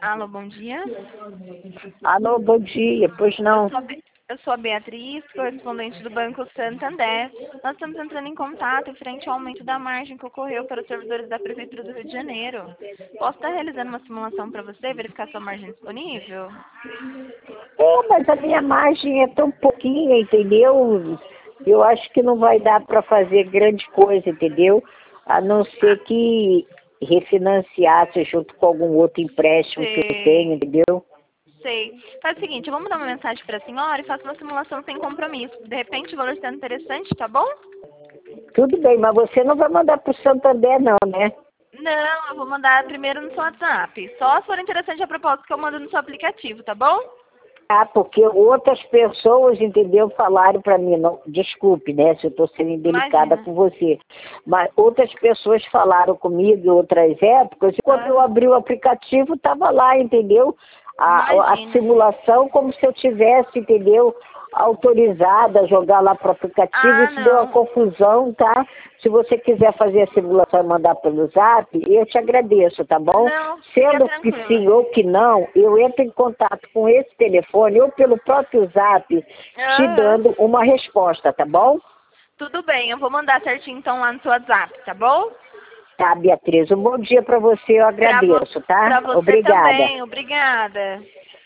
Alô, bom dia. Alô, bom dia. Pois não. Eu sou a Beatriz, correspondente do Banco Santander. Nós estamos entrando em contato em frente ao aumento da margem que ocorreu para os servidores da Prefeitura do Rio de Janeiro. Posso estar realizando uma simulação para você, verificar sua margem disponível? Mas a minha margem é tão pouquinha, entendeu? Eu acho que não vai dar para fazer grande coisa, entendeu? A não ser que refinanciasse junto com algum outro empréstimo que eu tenho, entendeu? Sei. Faz o seguinte, eu vou mandar uma mensagem para a senhora e faço uma simulação sem compromisso. De repente o valor está interessante, tá bom? Tudo bem, mas você não vai mandar para o Santander não, né? Não, eu vou mandar primeiro no seu WhatsApp. Só se for interessante a proposta que eu mando no seu aplicativo, tá bom? Ah, porque outras pessoas, entendeu, falaram para mim, não, desculpe, né, se eu estou sendo indelicada Imagina. com você, mas outras pessoas falaram comigo em outras épocas, e quando eu abri o aplicativo, estava lá, entendeu? A Imagina. simulação como se eu tivesse, entendeu, autorizada a jogar lá para o aplicativo, isso deu uma Não. confusão, tá? Se você quiser fazer a simulação e mandar pelo Zap, eu te agradeço, tá bom? Não, fica Sendo que tranquila. sim ou que não, eu entro em contato com esse telefone ou pelo próprio Zap, te dando uma resposta, tá bom? Tudo bem, eu vou mandar certinho então lá no seu WhatsApp, tá bom? Tá, Beatriz, um bom dia para você, eu agradeço, tá? Pra você Obrigada. também, obrigada.